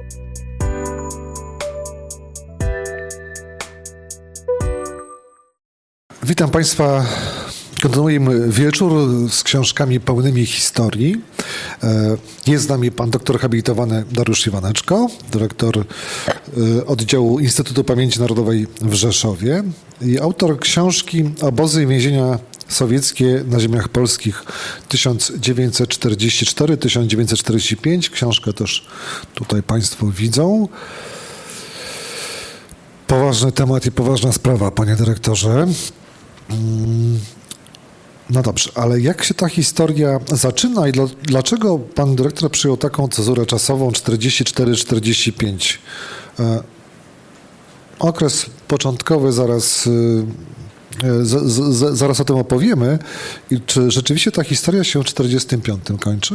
Witam Państwa. Kontynuujemy wieczór z książkami pełnymi historii. Jest z nami pan doktor habilitowany Dariusz Iwaneczko, dyrektor oddziału Instytutu Pamięci Narodowej w Rzeszowie i autor książki Obozy i więzienia sowieckie na ziemiach polskich 1944-1945. Książkę też tutaj Państwo widzą. Poważny temat i poważna sprawa, panie dyrektorze. No dobrze, ale jak się ta historia zaczyna i dlaczego pan dyrektor przyjął taką cezurę czasową 44-45? Okres początkowy zaraz o tym opowiemy. I czy rzeczywiście ta historia się w 45 kończy?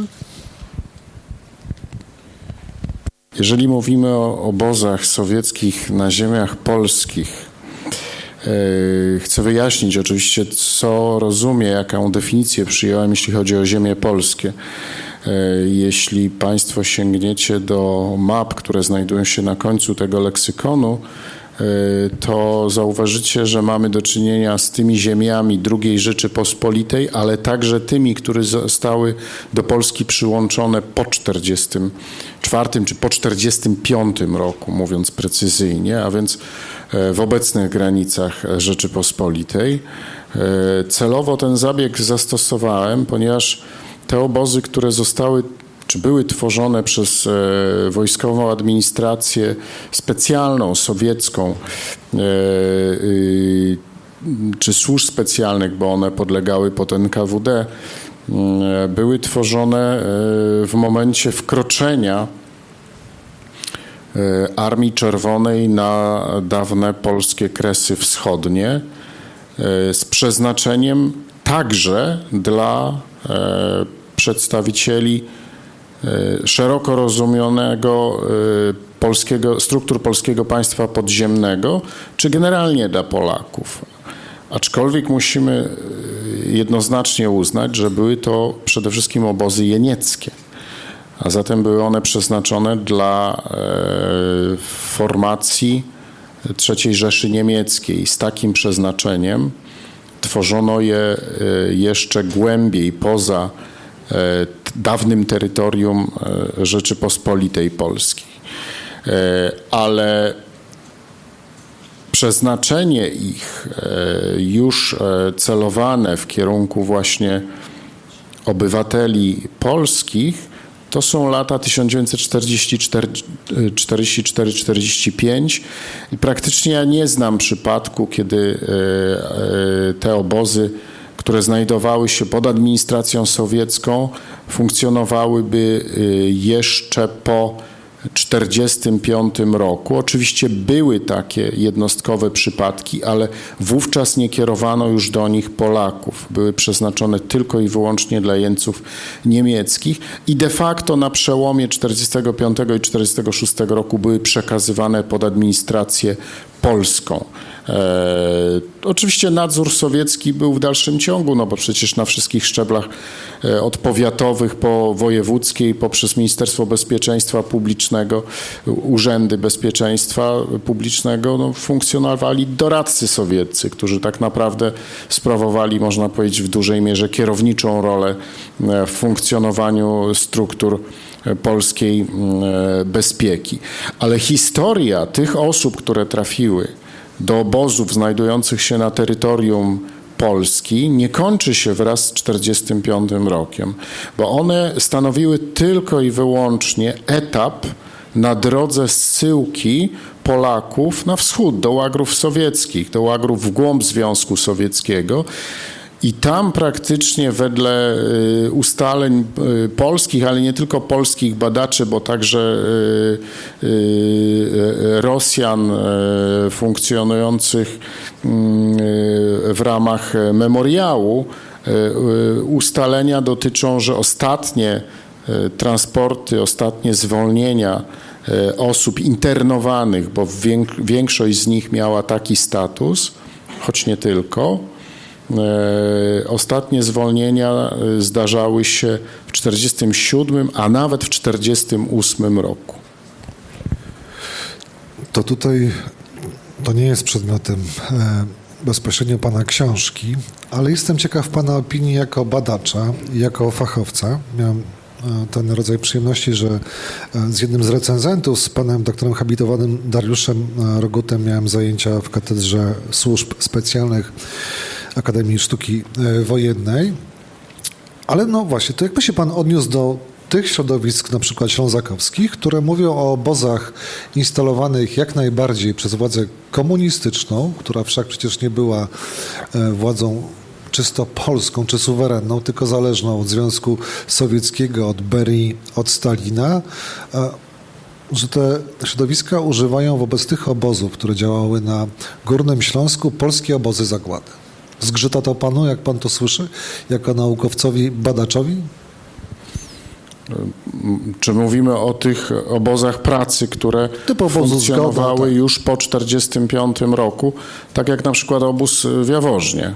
Jeżeli mówimy o obozach sowieckich na ziemiach polskich, chcę wyjaśnić oczywiście, co rozumiem, jaką definicję przyjąłem, jeśli chodzi o ziemie polskie. Jeśli Państwo sięgniecie do map, które znajdują się na końcu tego leksykonu, to zauważycie, że mamy do czynienia z tymi ziemiami II Rzeczypospolitej, ale także tymi, które zostały do Polski przyłączone po 44 czy po 45 roku, mówiąc precyzyjnie, a więc w obecnych granicach Rzeczypospolitej. Celowo ten zabieg zastosowałem, ponieważ te obozy, które zostały czy były tworzone przez wojskową administrację specjalną, sowiecką, czy służb specjalnych, bo one podlegały pod NKWD, były tworzone w momencie wkroczenia Armii Czerwonej na dawne polskie Kresy Wschodnie z przeznaczeniem także dla przedstawicieli szeroko rozumianego struktur polskiego państwa podziemnego, czy generalnie dla Polaków. Aczkolwiek musimy jednoznacznie uznać, że były to przede wszystkim obozy jenieckie, a zatem były one przeznaczone dla formacji III Rzeszy Niemieckiej. Z takim przeznaczeniem tworzono je jeszcze głębiej poza dawnym terytorium Rzeczypospolitej Polskiej. Ale przeznaczenie ich już celowane w kierunku właśnie obywateli polskich to są lata 1944-45 i praktycznie ja nie znam przypadku, kiedy te obozy, które znajdowały się pod administracją sowiecką, funkcjonowałyby jeszcze po 1945 roku. Oczywiście były takie jednostkowe przypadki, ale wówczas nie kierowano już do nich Polaków. Były przeznaczone tylko i wyłącznie dla jeńców niemieckich i de facto na przełomie 1945 i 1946 roku były przekazywane pod administrację polską. Oczywiście nadzór sowiecki był w dalszym ciągu, no bo przecież na wszystkich szczeblach od powiatowych po wojewódzkie i poprzez Ministerstwo Bezpieczeństwa Publicznego, Urzędy Bezpieczeństwa Publicznego funkcjonowali doradcy sowieccy, którzy tak naprawdę sprawowali, można powiedzieć, w dużej mierze kierowniczą rolę w funkcjonowaniu struktur polskiej bezpieki. Ale historia tych osób, które trafiły do obozów znajdujących się na terytorium Polski nie kończy się wraz z 1945 rokiem, bo one stanowiły tylko i wyłącznie etap na drodze zsyłki Polaków na wschód, do łagrów sowieckich, do łagrów w głąb Związku Sowieckiego. I tam praktycznie wedle ustaleń polskich, ale nie tylko polskich badaczy, bo także Rosjan funkcjonujących w ramach memoriału, ustalenia dotyczą, że ostatnie transporty, ostatnie zwolnienia osób internowanych, bo większość z nich miała taki status, choć nie tylko. Ostatnie zwolnienia zdarzały się w 1947, a nawet w 1948 roku. to tutaj to nie jest przedmiotem bezpośrednio pana książki, ale jestem ciekaw pana opinii jako badacza i jako fachowca. Miałem ten rodzaj przyjemności, że z jednym z recenzentów, z panem doktorem habilitowanym Dariuszem Rogutem miałem zajęcia w Katedrze Służb Specjalnych Akademii Sztuki Wojennej. Ale no właśnie, to jakby się pan odniósł do tych środowisk, na przykład ślązakowskich, które mówią o obozach instalowanych jak najbardziej przez władzę komunistyczną, która wszak przecież nie była władzą czysto polską czy suwerenną, tylko zależną od Związku Sowieckiego, od Berii, od Stalina, że te środowiska używają wobec tych obozów, które działały na Górnym Śląsku, polskie obozy zagłady. Zgrzyta to panu, jak pan to słyszy, jako naukowcowi, badaczowi? Czy mówimy o tych obozach pracy, które funkcjonowały już po 1945 roku, tak jak na przykład obóz w Jaworznie?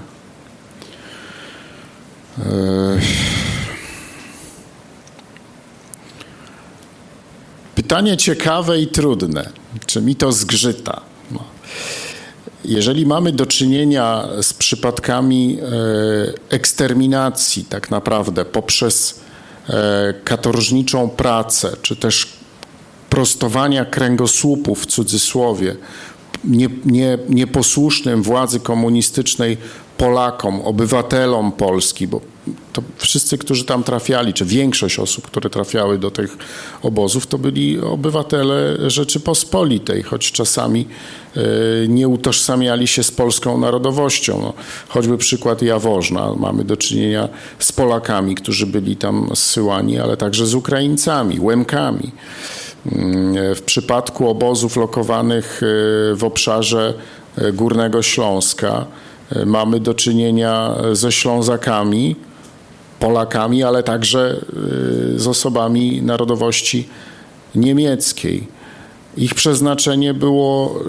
Pytanie ciekawe i trudne. Czy mi to zgrzyta? No. Jeżeli mamy do czynienia z przypadkami eksterminacji tak naprawdę poprzez katorżniczą pracę, czy też prostowania kręgosłupów w cudzysłowie nieposłusznym władzy komunistycznej Polakom, obywatelom Polski, bo to wszyscy, którzy tam trafiali, czy większość osób, które trafiały do tych obozów, to byli obywatele Rzeczypospolitej, choć czasami nie utożsamiali się z polską narodowością. No, choćby przykład Jaworzna. Mamy do czynienia z Polakami, którzy byli tam zsyłani, ale także z Ukraińcami, Łemkami. W przypadku obozów lokowanych w obszarze Górnego Śląska mamy do czynienia ze Ślązakami, Polakami, ale także z osobami narodowości niemieckiej. Ich przeznaczenie było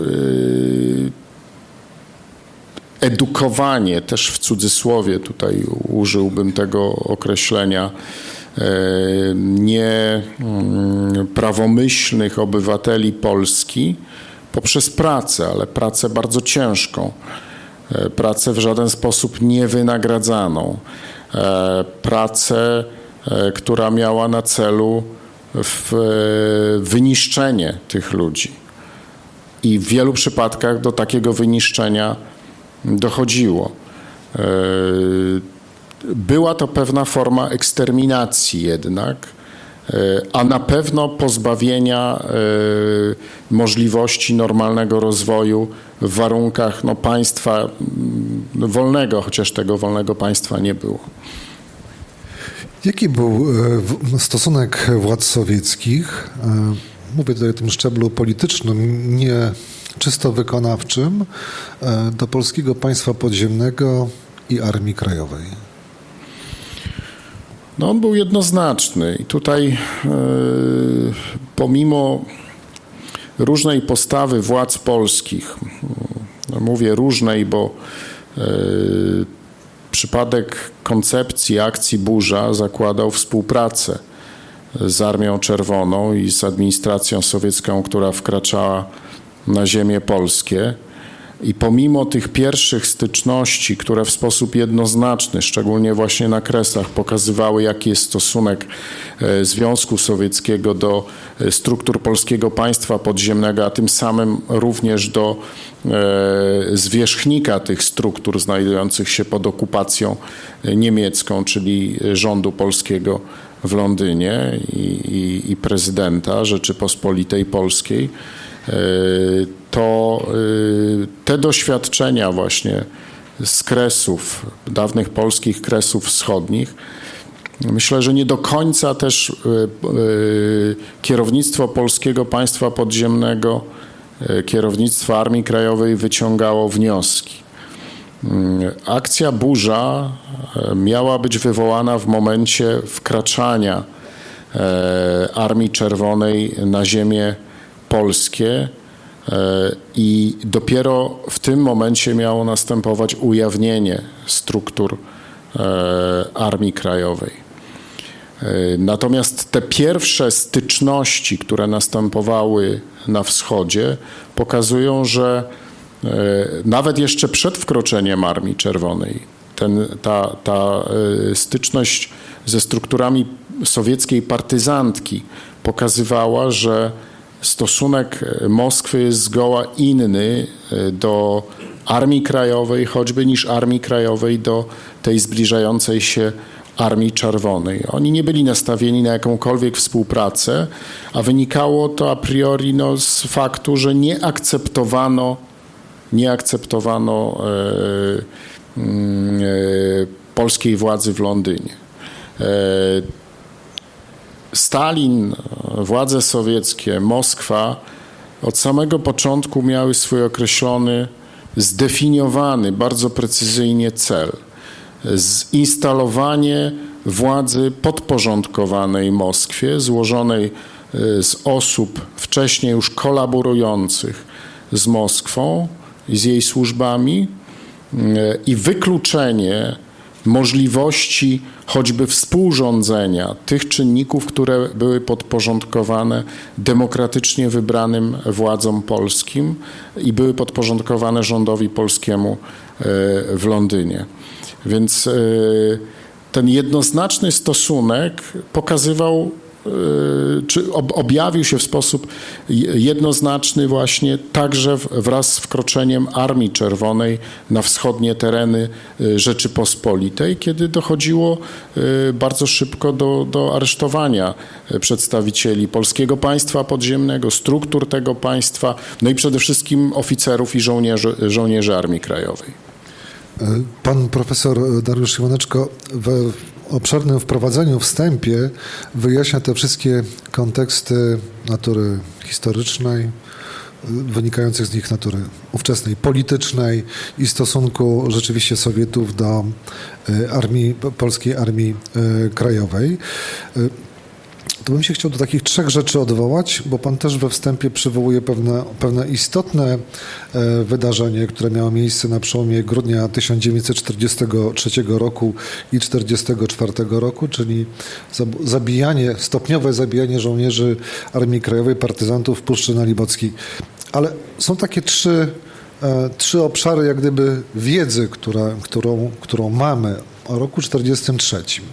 edukowanie, też w cudzysłowie tutaj użyłbym tego określenia, nieprawomyślnych obywateli Polski poprzez pracę, ale pracę bardzo ciężką, pracę w żaden sposób niewynagradzaną, pracę, która miała na celu wyniszczenie tych ludzi. I w wielu przypadkach do takiego wyniszczenia dochodziło. Była to pewna forma eksterminacji jednak, a na pewno pozbawienia możliwości normalnego rozwoju w warunkach państwa wolnego, chociaż tego wolnego państwa nie było. Jaki był stosunek władz sowieckich, mówię tutaj o tym szczeblu politycznym, nie czysto wykonawczym, do polskiego państwa podziemnego i Armii Krajowej? No, on był jednoznaczny i tutaj pomimo różnej postawy władz polskich, mówię różnej, bo przypadek koncepcji akcji Burza zakładał współpracę z Armią Czerwoną i z administracją sowiecką, która wkraczała na ziemię polskie. I pomimo tych pierwszych styczności, które w sposób jednoznaczny, szczególnie właśnie na Kresach, pokazywały, jaki jest stosunek Związku Sowieckiego do struktur polskiego państwa podziemnego, a tym samym również do zwierzchnika tych struktur znajdujących się pod okupacją niemiecką, czyli rządu polskiego w Londynie i prezydenta Rzeczypospolitej Polskiej, to te doświadczenia właśnie z Kresów, dawnych polskich Kresów wschodnich, myślę, że nie do końca też kierownictwo polskiego państwa podziemnego, kierownictwo Armii Krajowej wyciągało wnioski. Akcja Burza miała być wywołana w momencie wkraczania Armii Czerwonej na ziemię polskie i dopiero w tym momencie miało następować ujawnienie struktur Armii Krajowej. Natomiast te pierwsze styczności, które następowały na wschodzie, pokazują, że nawet jeszcze przed wkroczeniem Armii Czerwonej ta styczność ze strukturami sowieckiej partyzantki pokazywała, że stosunek Moskwy jest zgoła inny do Armii Krajowej, choćby niż Armii Krajowej do tej zbliżającej się Armii Czerwonej. Oni nie byli nastawieni na jakąkolwiek współpracę, a wynikało to a priori z faktu, że nie akceptowano polskiej władzy w Londynie. Stalin, władze sowieckie, Moskwa od samego początku miały swój określony, zdefiniowany bardzo precyzyjnie cel. Zinstalowanie władzy podporządkowanej Moskwie, złożonej z osób wcześniej już kolaborujących z Moskwą i z jej służbami i wykluczenie możliwości choćby współrządzenia tych czynników, które były podporządkowane demokratycznie wybranym władzom polskim i były podporządkowane rządowi polskiemu w Londynie. Więc ten jednoznaczny stosunek pokazywał, czy objawił się w sposób jednoznaczny właśnie także wraz z wkroczeniem Armii Czerwonej na wschodnie tereny Rzeczypospolitej, kiedy dochodziło bardzo szybko do aresztowania przedstawicieli polskiego państwa podziemnego, struktur tego państwa, no i przede wszystkim oficerów i żołnierzy Armii Krajowej. Pan profesor Dariusz Iwaneczko w obszernym wprowadzeniu, wstępie wyjaśnia te wszystkie konteksty natury historycznej, wynikających z nich natury ówczesnej politycznej i stosunku rzeczywiście Sowietów do polskiej Armii Krajowej. To bym się chciał do takich trzech rzeczy odwołać, bo pan też we wstępie przywołuje pewne istotne wydarzenie, które miało miejsce na przełomie grudnia 1943 roku i 1944 roku, czyli stopniowe zabijanie żołnierzy Armii Krajowej, partyzantów w Puszczy Nalibockiej. Ale są takie trzy obszary jak gdyby wiedzy, którą mamy o roku 1943.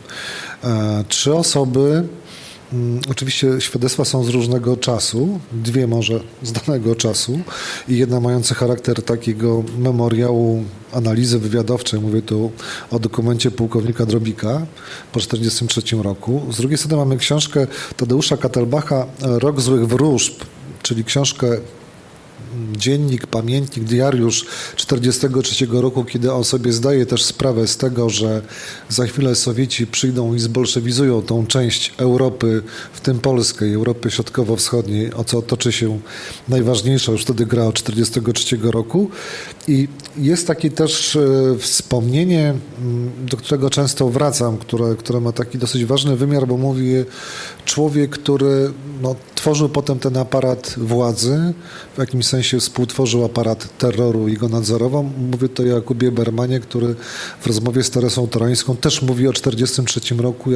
Trzy osoby. Oczywiście świadectwa są z różnego czasu, dwie może z danego czasu i jedna mająca charakter takiego memoriału analizy wywiadowczej. Mówię tu o dokumencie pułkownika Drobika po 1943 roku. Z drugiej strony mamy książkę Tadeusza Katelbacha Rok złych wróżb, czyli książkę dziennik, pamiętnik, diariusz 1943 roku, kiedy on sobie zdaje też sprawę z tego, że za chwilę Sowieci przyjdą i zbolszewizują tą część Europy, w tym Polskę i Europy Środkowo-Wschodniej, o co toczy się najważniejsza już wtedy gra od 1943 roku. I jest takie też wspomnienie, do którego często wracam, które ma taki dosyć ważny wymiar, bo mówi człowiek, który tworzył potem ten aparat władzy, w jakimś sensie współtworzył aparat terroru i go nadzorował. Mówię to o Jakubie Bermanie, który w rozmowie z Teresą Torańską też mówi o 1943 roku,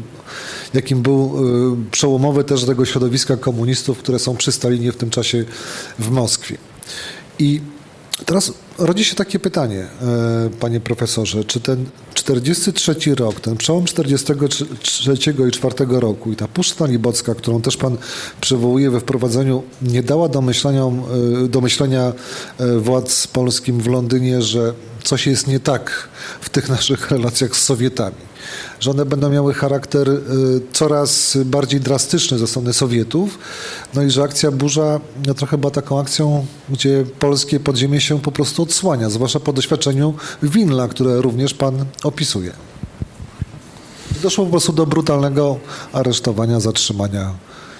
jakim był przełomowy też tego środowiska komunistów, które są przy Stalinie w tym czasie w Moskwie. I teraz rodzi się takie pytanie, panie profesorze, czy ten 1943 rok, ten przełom 1943 i 1944 roku i ta Puszcza Nalibocka, którą też pan przywołuje we wprowadzeniu, nie dała do myślenia władz polskim w Londynie, że coś jest nie tak w tych naszych relacjach z Sowietami, że one będą miały charakter coraz bardziej drastyczny ze strony Sowietów, no i że akcja Burza trochę była taką akcją, gdzie polskie podziemie się po prostu odsłania, zwłaszcza po doświadczeniu Wilna, które również pan opisuje. Doszło po prostu do brutalnego aresztowania, zatrzymania.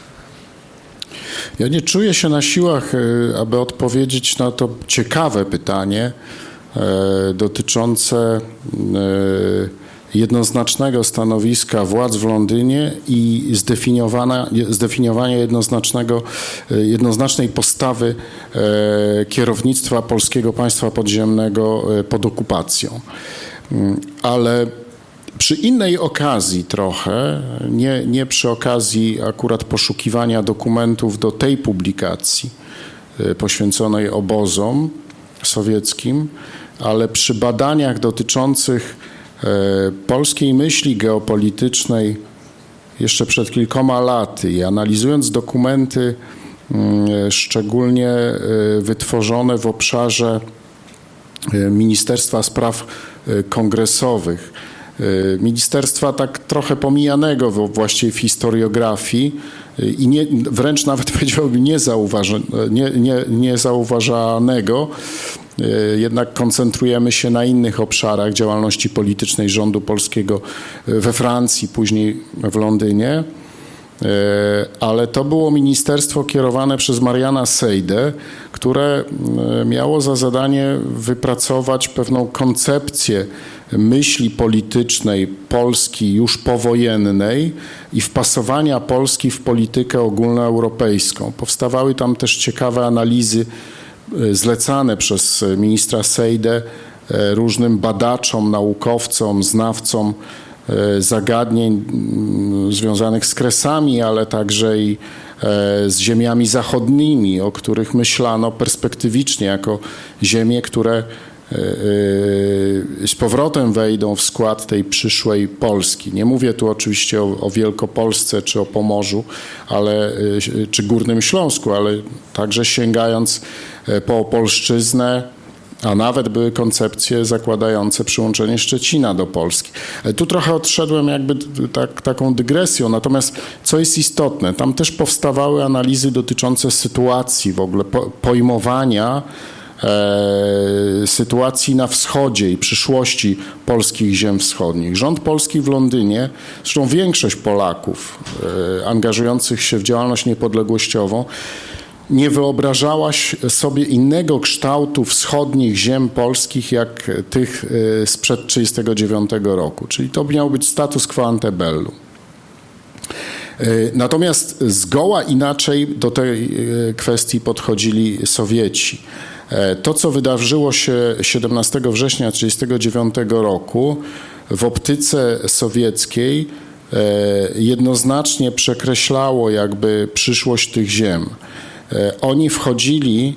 Ja nie czuję się na siłach, aby odpowiedzieć na to ciekawe pytanie dotyczące jednoznacznego stanowiska władz w Londynie i zdefiniowania jednoznacznej postawy kierownictwa polskiego państwa podziemnego pod okupacją. Ale Przy innej okazji trochę, nie przy okazji akurat poszukiwania dokumentów do tej publikacji poświęconej obozom sowieckim, ale przy badaniach dotyczących polskiej myśli geopolitycznej jeszcze przed kilkoma laty i analizując dokumenty szczególnie wytworzone w obszarze Ministerstwa Spraw Kongresowych, ministerstwa tak trochę właściwie w historiografii i wręcz nawet powiedziałbym niezauważanego, jednak koncentrujemy się na innych obszarach działalności politycznej rządu polskiego we Francji, później w Londynie. Ale to było ministerstwo kierowane przez Mariana Sejdę, które miało za zadanie wypracować pewną koncepcję myśli politycznej Polski już powojennej i wpasowania Polski w politykę ogólnoeuropejską. Powstawały tam też ciekawe analizy zlecane przez ministra Sejdę różnym badaczom, naukowcom, znawcom zagadnień związanych z Kresami, ale także i z ziemiami zachodnimi, o których myślano perspektywicznie jako ziemie, które z powrotem wejdą w skład tej przyszłej Polski. Nie mówię tu oczywiście o Wielkopolsce czy o Pomorzu, czy Górnym Śląsku, ale także sięgając po Opolszczyznę, a nawet były koncepcje zakładające przyłączenie Szczecina do Polski. Tu trochę odszedłem jakby taką dygresją, natomiast co jest istotne, tam też powstawały analizy dotyczące sytuacji w ogóle, pojmowania sytuacji na wschodzie i przyszłości polskich ziem wschodnich. Rząd polski w Londynie, zresztą większość Polaków angażujących się w działalność niepodległościową, nie wyobrażała sobie innego kształtu wschodnich ziem polskich jak tych sprzed 1939 roku. Czyli to miał być status quo ante bellum. Natomiast zgoła inaczej do tej kwestii podchodzili Sowieci. To, co wydarzyło się 17 września 1939 roku w optyce sowieckiej jednoznacznie przekreślało jakby przyszłość tych ziem. Oni wchodzili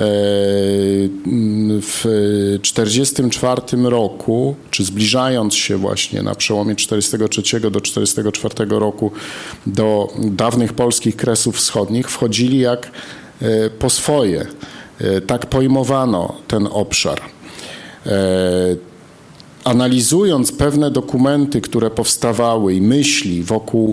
w 1944 roku, czy zbliżając się właśnie na przełomie 1943 do 1944 roku do dawnych polskich Kresów Wschodnich, wchodzili jak po swoje. Tak pojmowano ten obszar. Analizując pewne dokumenty, które powstawały i myśli wokół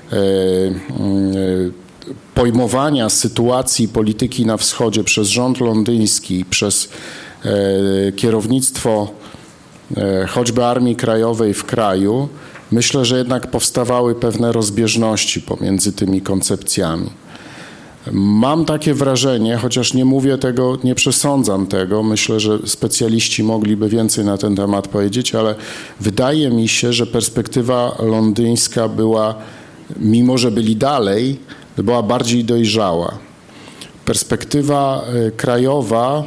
pojmowania sytuacji polityki na wschodzie przez rząd londyński, przez kierownictwo choćby Armii Krajowej w kraju, myślę, że jednak powstawały pewne rozbieżności pomiędzy tymi koncepcjami. Mam takie wrażenie, chociaż nie mówię tego, nie przesądzam tego, myślę, że specjaliści mogliby więcej na ten temat powiedzieć, ale wydaje mi się, że perspektywa londyńska była, mimo że byli dalej, była bardziej dojrzała. Perspektywa krajowa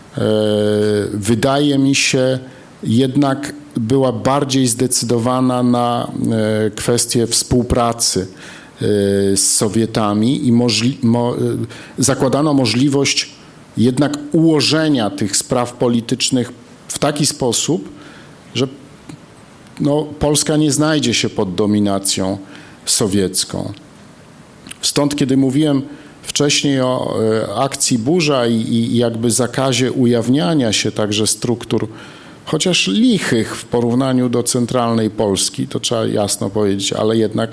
wydaje mi się jednak była bardziej zdecydowana na kwestię współpracy z Sowietami i zakładano możliwość jednak ułożenia tych spraw politycznych w taki sposób, że Polska nie znajdzie się pod dominacją sowiecką. Stąd, kiedy mówiłem wcześniej o akcji Burza i jakby zakazie ujawniania się także struktur, chociaż lichych w porównaniu do centralnej Polski, to trzeba jasno powiedzieć, ale jednak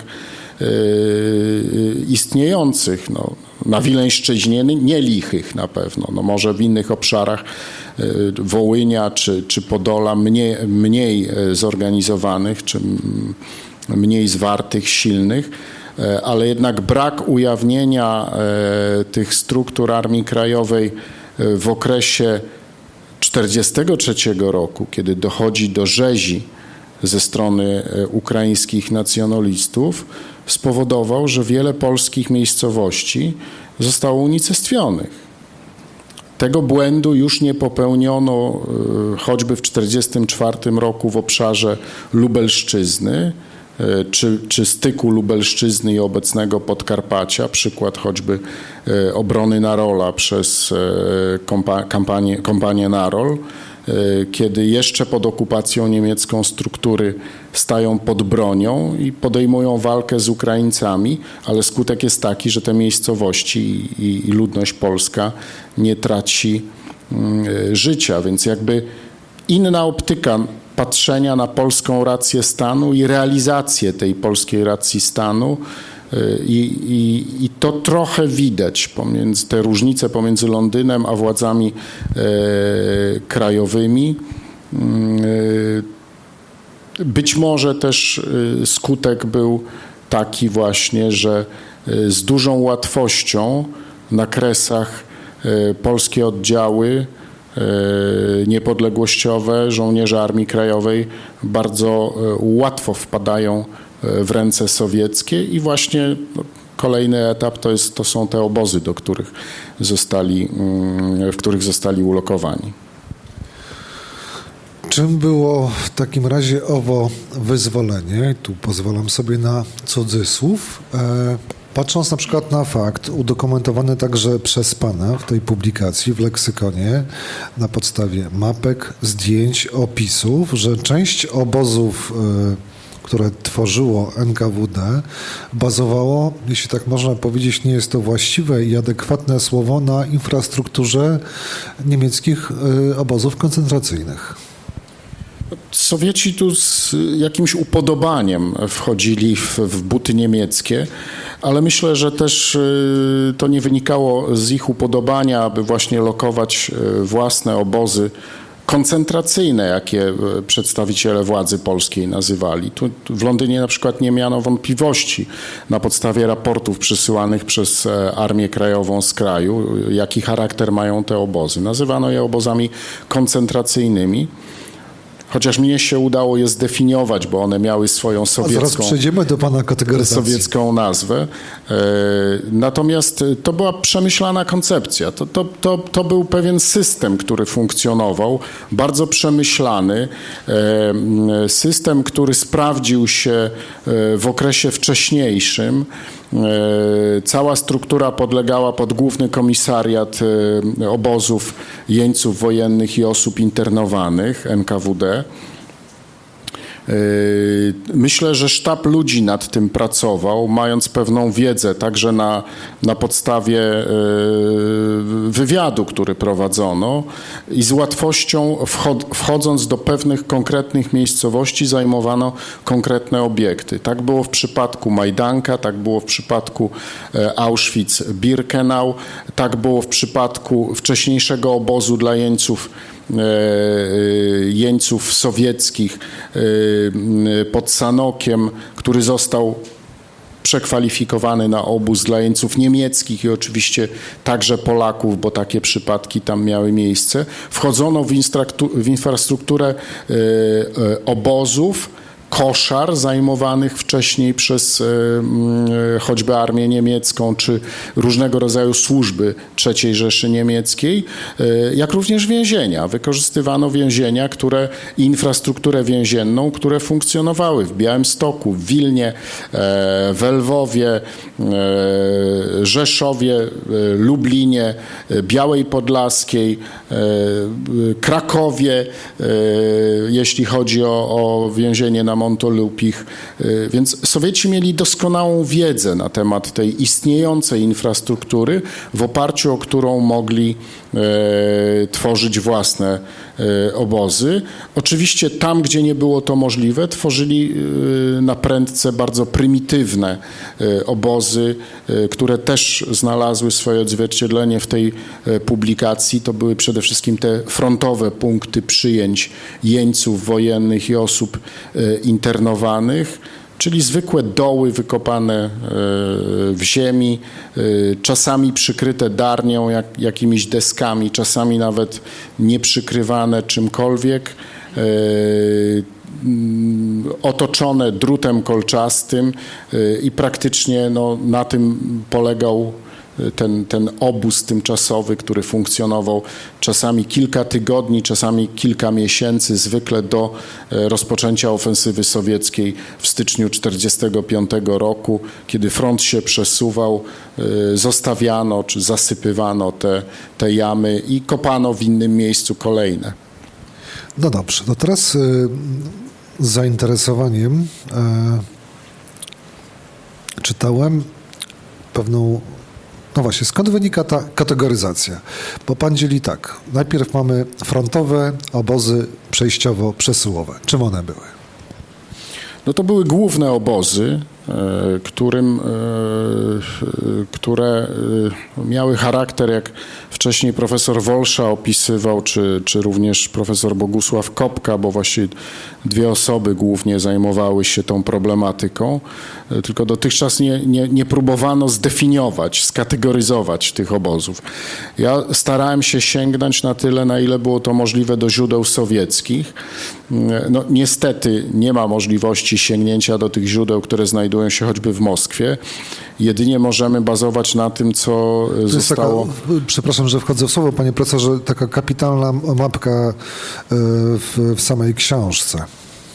istniejących, na Wileńszczyźnie nie lichych na pewno, może w innych obszarach Wołynia czy Podola mniej zorganizowanych, czy mniej zwartych, silnych, ale jednak brak ujawnienia tych struktur Armii Krajowej w okresie 1943 roku, kiedy dochodzi do rzezi ze strony ukraińskich nacjonalistów, spowodował, że wiele polskich miejscowości zostało unicestwionych. Tego błędu już nie popełniono choćby w 1944 roku w obszarze Lubelszczyzny, czy styku Lubelszczyzny i obecnego Podkarpacia, przykład choćby obrony Narola przez kompanię Narol, kiedy jeszcze pod okupacją niemiecką struktury stają pod bronią i podejmują walkę z Ukraińcami, ale skutek jest taki, że te miejscowości i ludność polska nie traci życia, więc jakby inna optyka patrzenia na polską rację stanu i realizację tej polskiej racji stanu i to trochę widać pomiędzy te różnice pomiędzy Londynem a władzami krajowymi. Być może też skutek był taki właśnie, że z dużą łatwością na Kresach polskie oddziały niepodległościowe, żołnierze Armii Krajowej bardzo łatwo wpadają w ręce sowieckie i właśnie kolejny etap to są te obozy, w których zostali ulokowani. Czym było w takim razie owo wyzwolenie? Tu pozwalam sobie na cudzysłów. Patrząc na przykład na fakt udokumentowany także przez pana w tej publikacji w leksykonie na podstawie mapek, zdjęć, opisów, że część obozów, które tworzyło NKWD, bazowało, jeśli tak można powiedzieć, nie jest to właściwe i adekwatne słowo, na infrastrukturze niemieckich obozów koncentracyjnych. Sowieci tu z jakimś upodobaniem wchodzili w buty niemieckie, ale myślę, że też to nie wynikało z ich upodobania, aby właśnie lokować własne obozy koncentracyjne, jakie przedstawiciele władzy polskiej nazywali. Tu w Londynie na przykład nie miano wątpliwości na podstawie raportów przysyłanych przez Armię Krajową z kraju, jaki charakter mają te obozy. Nazywano je obozami koncentracyjnymi. Chociaż mnie się udało je zdefiniować, bo one miały swoją zaraz przejdziemy do pana kategoryzacji. Sowiecką nazwę. Natomiast to była przemyślana koncepcja. To był pewien system, który funkcjonował, bardzo przemyślany. System, który sprawdził się w okresie wcześniejszym. Cała struktura podlegała pod Główny Komisariat Obozów Jeńców Wojennych i Osób Internowanych, NKWD. Myślę, że sztab ludzi nad tym pracował, mając pewną wiedzę także na podstawie wywiadu, który prowadzono i z łatwością wchodząc do pewnych konkretnych miejscowości zajmowano konkretne obiekty. Tak było w przypadku Majdanka, tak było w przypadku Auschwitz-Birkenau, tak było w przypadku wcześniejszego obozu dla jeńców sowieckich pod Sanokiem, który został przekwalifikowany na obóz dla jeńców niemieckich i oczywiście także Polaków, bo takie przypadki tam miały miejsce. Wchodzono w infrastrukturę obozów, koszar zajmowanych wcześniej przez choćby armię niemiecką czy różnego rodzaju służby III Rzeszy Niemieckiej, jak również więzienia. Wykorzystywano więzienia i infrastrukturę więzienną, które funkcjonowały w Białymstoku, w Wilnie, w Lwowie, Rzeszowie, Lublinie, Białej Podlaskiej, Krakowie, jeśli chodzi o więzienie na Montolupich. Więc Sowieci mieli doskonałą wiedzę na temat tej istniejącej infrastruktury, w oparciu o którą mogli tworzyć własne obozy. Oczywiście tam, gdzie nie było to możliwe, tworzyli na prędce bardzo prymitywne obozy, które też znalazły swoje odzwierciedlenie w tej publikacji. To były przede wszystkim te frontowe punkty przyjęć jeńców wojennych i osób internowanych, czyli zwykłe doły wykopane w ziemi, czasami przykryte darnią, jakimiś deskami, czasami nawet nie przykrywane czymkolwiek, otoczone drutem kolczastym i praktycznie na tym polegał ten obóz tymczasowy, który funkcjonował czasami kilka tygodni, czasami kilka miesięcy, zwykle do rozpoczęcia ofensywy sowieckiej w styczniu 1945 roku, kiedy front się przesuwał, zostawiano czy zasypywano te jamy i kopano w innym miejscu kolejne. No dobrze, to teraz z zainteresowaniem czytałem pewną... No właśnie, skąd wynika ta kategoryzacja? Bo pan dzieli tak. Najpierw mamy frontowe obozy przejściowo-przesyłowe. Czym one były? No to były główne obozy, które miały charakter, jak wcześniej profesor Wolsza opisywał, czy również profesor Bogusław Kopka, bo właściwie dwie osoby głównie zajmowały się tą problematyką, tylko dotychczas nie próbowano zdefiniować, skategoryzować tych obozów. Ja starałem się sięgnąć na tyle, na ile było to możliwe do źródeł sowieckich. No, niestety nie ma możliwości sięgnięcia do tych źródeł, które znajdują się choćby w Moskwie. Jedynie możemy bazować na tym, co zostało... Przepraszam, że wchodzę w słowo, panie profesorze, taka kapitalna mapka w samej książce.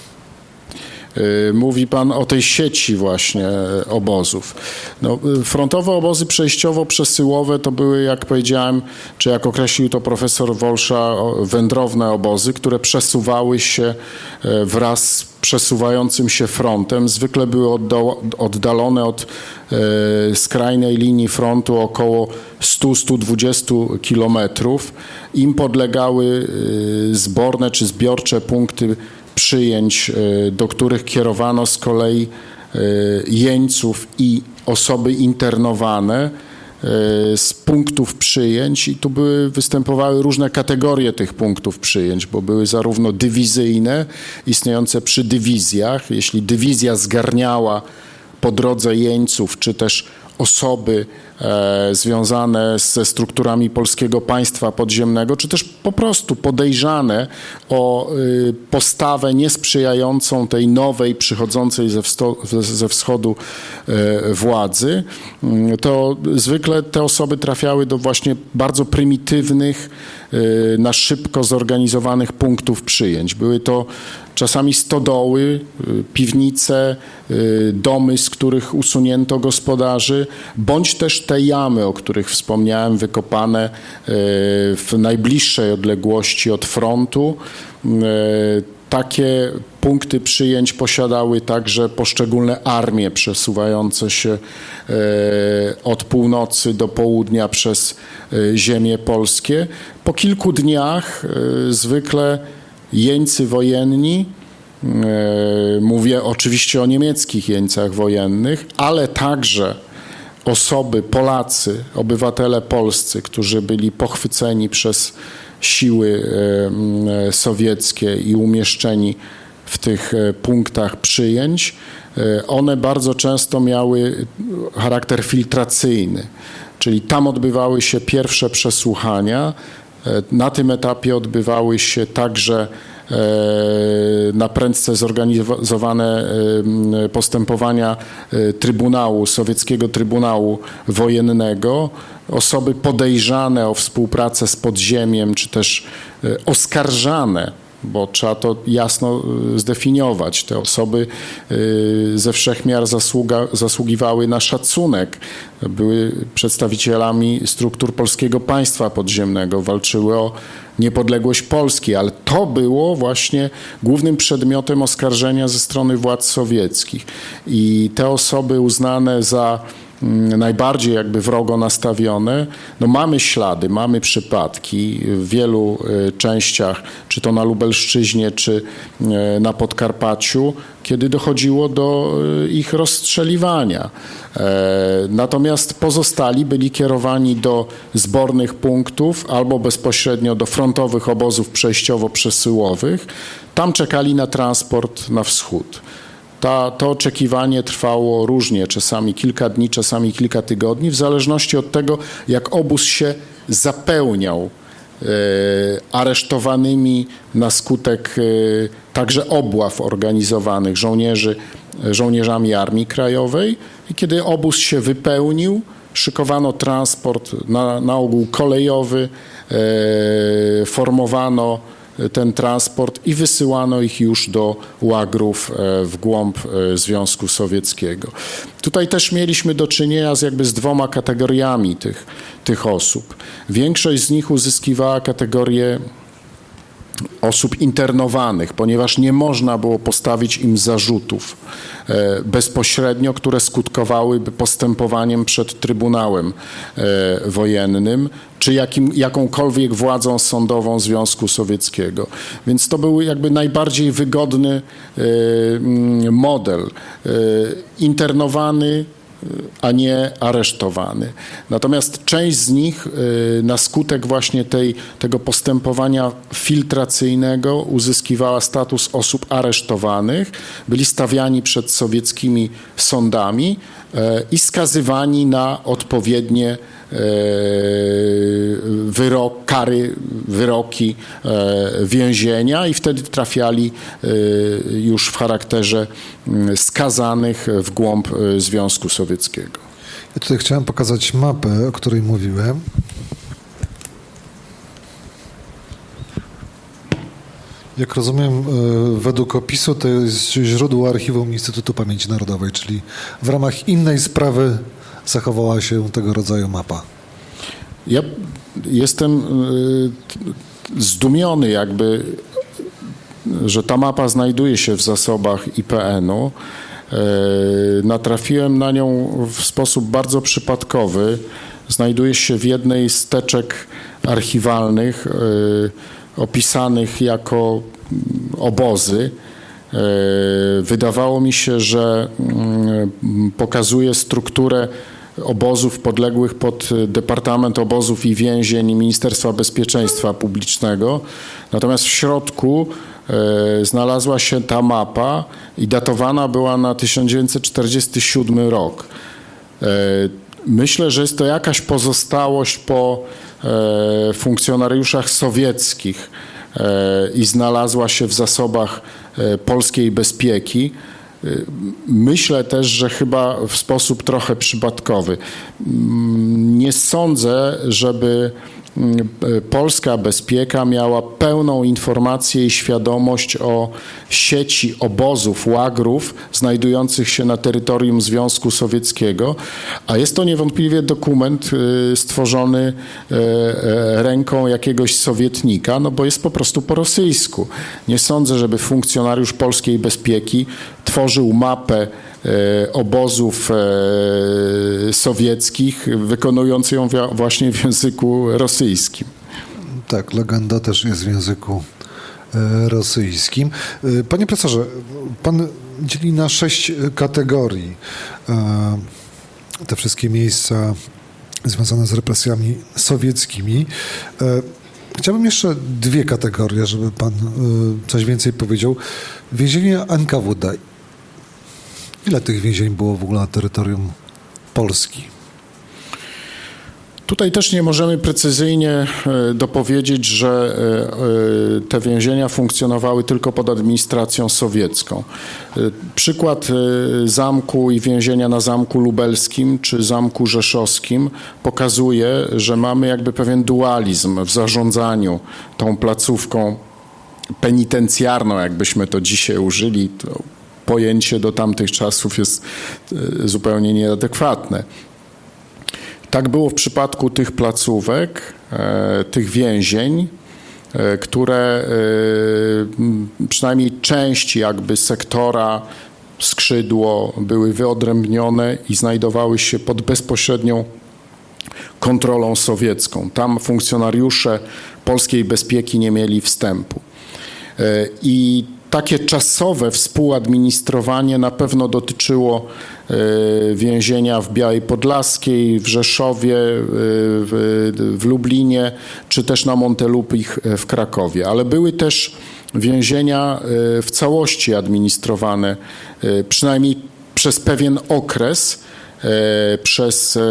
Mówi pan o tej sieci właśnie obozów. No, frontowe obozy przejściowo-przesyłowe to były, jak powiedziałem, czy jak określił to profesor Wolsza, wędrowne obozy, które przesuwały się wraz z przesuwającym się frontem. Zwykle były oddalone od skrajnej linii frontu około 100-120 kilometrów. Im podlegały zborne czy zbiorcze punkty przyjęć, do których kierowano z kolei jeńców i osoby internowane z punktów przyjęć i tu występowały różne kategorie tych punktów przyjęć, bo były zarówno dywizyjne, istniejące przy dywizjach. Jeśli dywizja zgarniała po drodze jeńców, czy też osoby związane ze strukturami polskiego państwa podziemnego, czy też po prostu podejrzane o postawę niesprzyjającą tej nowej, przychodzącej ze wschodu władzy, to zwykle te osoby trafiały do właśnie bardzo prymitywnych, na szybko zorganizowanych punktów przyjęć. Były to czasami stodoły, piwnice, domy, z których usunięto gospodarzy, bądź też te jamy, o których wspomniałem, wykopane w najbliższej odległości od frontu. Takie punkty przyjęć posiadały także poszczególne armie przesuwające się od północy do południa przez ziemie polskie. Po kilku dniach zwykle jeńcy wojenni, mówię oczywiście o niemieckich jeńcach wojennych, ale także osoby, Polacy, obywatele polscy, którzy byli pochwyceni przez siły sowieckie i umieszczeni w tych punktach przyjęć, one bardzo często miały charakter filtracyjny, czyli tam odbywały się pierwsze przesłuchania. Na tym etapie odbywały się także na prędce zorganizowane postępowania Trybunału, sowieckiego Trybunału Wojennego. Osoby podejrzane o współpracę z podziemiem, czy też oskarżane, bo trzeba to jasno zdefiniować. Te osoby ze wszechmiar zasługiwały na szacunek. Były przedstawicielami struktur polskiego państwa podziemnego, walczyły o niepodległość Polski, ale to było właśnie głównym przedmiotem oskarżenia ze strony władz sowieckich. I te osoby uznane za najbardziej jakby wrogo nastawione, no mamy ślady, mamy przypadki w wielu częściach, czy to na Lubelszczyźnie, czy na Podkarpaciu, kiedy dochodziło do ich rozstrzeliwania. Natomiast pozostali byli kierowani do zbornych punktów albo bezpośrednio do frontowych obozów przejściowo-przesyłowych. Tam czekali na transport na wschód. To oczekiwanie trwało różnie, czasami kilka dni, czasami kilka tygodni, w zależności od tego, jak obóz się zapełniał aresztowanymi na skutek także obław organizowanych żołnierzami Armii Krajowej. I kiedy obóz się wypełnił, szykowano transport na ogół kolejowy, formowano ten transport i wysyłano ich już do łagrów w głąb Związku Sowieckiego. Tutaj też mieliśmy do czynienia z dwoma kategoriami tych osób. Większość z nich uzyskiwała kategorię osób internowanych, ponieważ nie można było postawić im zarzutów bezpośrednio, które skutkowałyby postępowaniem przed Trybunałem Wojennym, czy jakąkolwiek władzą sądową Związku Sowieckiego. Więc to był najbardziej wygodny model. Internowany, a nie aresztowany. Natomiast część z nich na skutek właśnie tego postępowania filtracyjnego uzyskiwała status osób aresztowanych, byli stawiani przed sowieckimi sądami i skazywani na odpowiednie wyroki więzienia i wtedy trafiali już w charakterze skazanych w głąb Związku Sowieckiego. Ja tutaj chciałem pokazać mapę, o której mówiłem. Jak rozumiem, według opisu to jest źródło archiwum Instytutu Pamięci Narodowej, czyli w ramach innej sprawy zachowała się tego rodzaju mapa. Ja jestem zdumiony że ta mapa znajduje się w zasobach IPN-u. Natrafiłem na nią w sposób bardzo przypadkowy. Znajduje się w jednej z teczek archiwalnych opisanych jako obozy. Wydawało mi się, że pokazuje strukturę obozów podległych pod Departament Obozów i Więzień Ministerstwa Bezpieczeństwa Publicznego. Natomiast w środku znalazła się ta mapa i datowana była na 1947 rok. Myślę, że jest to jakaś pozostałość po funkcjonariuszach sowieckich i znalazła się w zasobach polskiej bezpieki. Myślę też, że chyba w sposób trochę przypadkowy. Nie sądzę, żeby polska bezpieka miała pełną informację i świadomość o sieci obozów, łagrów znajdujących się na terytorium Związku Sowieckiego, a jest to niewątpliwie dokument stworzony ręką jakiegoś sowietnika, no bo jest po prostu po rosyjsku. Nie sądzę, żeby funkcjonariusz polskiej bezpieki tworzył mapę obozów sowieckich, wykonując ją właśnie w języku rosyjskim. Tak, legenda też jest w języku rosyjskim. Panie profesorze, pan dzieli na 6 kategorii te wszystkie miejsca związane z represjami sowieckimi. Chciałbym jeszcze 2 kategorie, żeby pan coś więcej powiedział. Więzienie NKWD. Ile tych więzień było w ogóle na terytorium Polski? Tutaj też nie możemy precyzyjnie dopowiedzieć, że te więzienia funkcjonowały tylko pod administracją sowiecką. Przykład zamku i więzienia na Zamku Lubelskim czy Zamku Rzeszowskim pokazuje, że mamy pewien dualizm w zarządzaniu tą placówką penitencjarną, jakbyśmy to dzisiaj użyli. To pojęcie do tamtych czasów jest zupełnie nieadekwatne. Tak było w przypadku tych placówek, tych więzień, które przynajmniej części sektora, skrzydło były wyodrębnione i znajdowały się pod bezpośrednią kontrolą sowiecką. Tam funkcjonariusze polskiej bezpieki nie mieli wstępu. I takie czasowe współadministrowanie na pewno dotyczyło więzienia w Białej Podlaskiej, w Rzeszowie, w Lublinie, czy też na Montelupich w Krakowie. Ale były też więzienia w całości administrowane, przynajmniej przez pewien okres, przez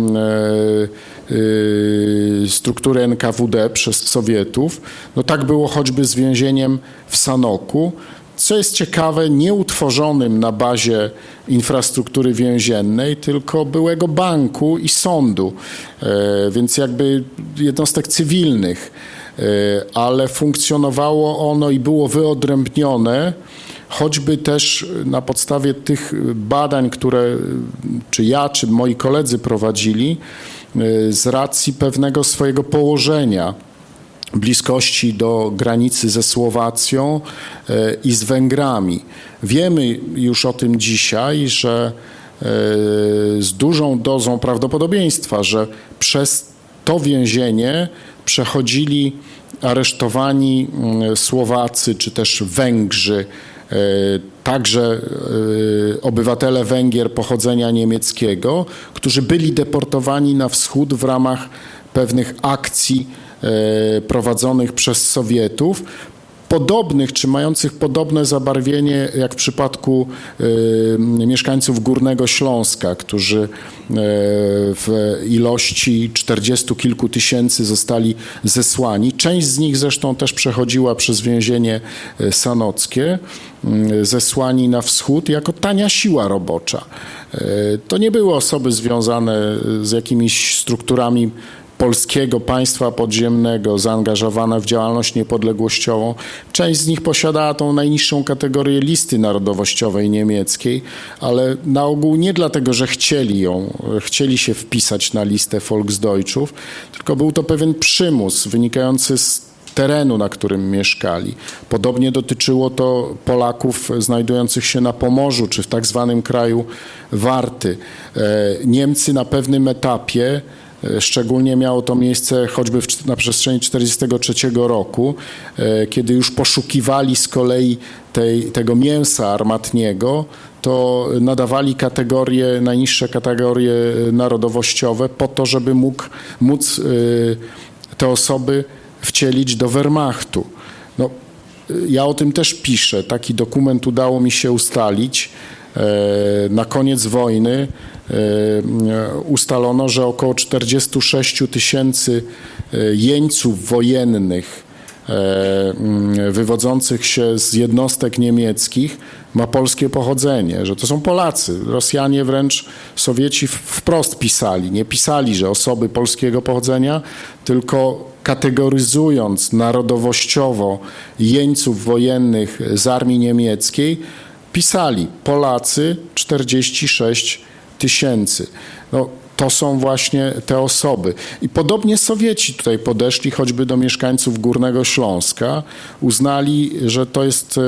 strukturę NKWD, przez Sowietów. No tak było choćby z więzieniem w Sanoku. co jest ciekawe, nie utworzonym na bazie infrastruktury więziennej, tylko byłego banku i sądu, więc jakby jednostek cywilnych, ale funkcjonowało ono i było wyodrębnione, choćby też na podstawie tych badań, które czy ja, czy moi koledzy prowadzili, z racji pewnego swojego położenia, bliskości do granicy ze Słowacją i z Węgrami. Wiemy już o tym dzisiaj, że z dużą dozą prawdopodobieństwa, że przez to więzienie przechodzili aresztowani Słowacy czy też Węgrzy, także obywatele Węgier pochodzenia niemieckiego, którzy byli deportowani na wschód w ramach pewnych akcji prowadzonych przez Sowietów, podobnych czy mających podobne zabarwienie jak w przypadku mieszkańców Górnego Śląska, którzy w ilości 40 kilku tysięcy zostali zesłani. Część z nich zresztą też przechodziła przez więzienie sanockie, zesłani na wschód jako tania siła robocza. To nie były osoby związane z jakimiś strukturami polskiego państwa podziemnego, zaangażowane w działalność niepodległościową. Część z nich posiadała tą najniższą kategorię listy narodowościowej niemieckiej, ale na ogół nie dlatego, że chcieli się wpisać na listę Volksdeutschów, tylko był to pewien przymus wynikający z terenu, na którym mieszkali. Podobnie dotyczyło to Polaków znajdujących się na Pomorzu, czy w tak zwanym kraju Warty. Niemcy na pewnym etapie, szczególnie miało to miejsce choćby na przestrzeni 1943 roku, kiedy już poszukiwali z kolei tego mięsa armatniego, to nadawali najniższe kategorie narodowościowe po to, żeby móc te osoby wcielić do Wehrmachtu. No, ja o tym też piszę. Taki dokument udało mi się ustalić. Na koniec wojny ustalono, że około 46 tysięcy jeńców wojennych wywodzących się z jednostek niemieckich ma polskie pochodzenie, że to są Polacy. Rosjanie wręcz, Sowieci wprost pisali, nie pisali, że osoby polskiego pochodzenia, tylko kategoryzując narodowościowo jeńców wojennych z armii niemieckiej, pisali Polacy 46 tysięcy. No, to są właśnie te osoby. I podobnie Sowieci tutaj podeszli choćby do mieszkańców Górnego Śląska. Uznali, że to jest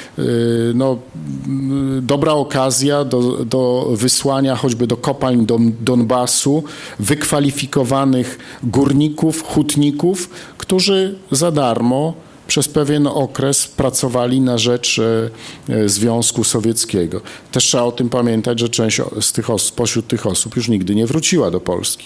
dobra okazja do wysłania choćby do kopalń Donbasu wykwalifikowanych górników, hutników, którzy za darmo przez pewien okres pracowali na rzecz Związku Sowieckiego. Też trzeba o tym pamiętać, że część spośród tych osób już nigdy nie wróciła do Polski.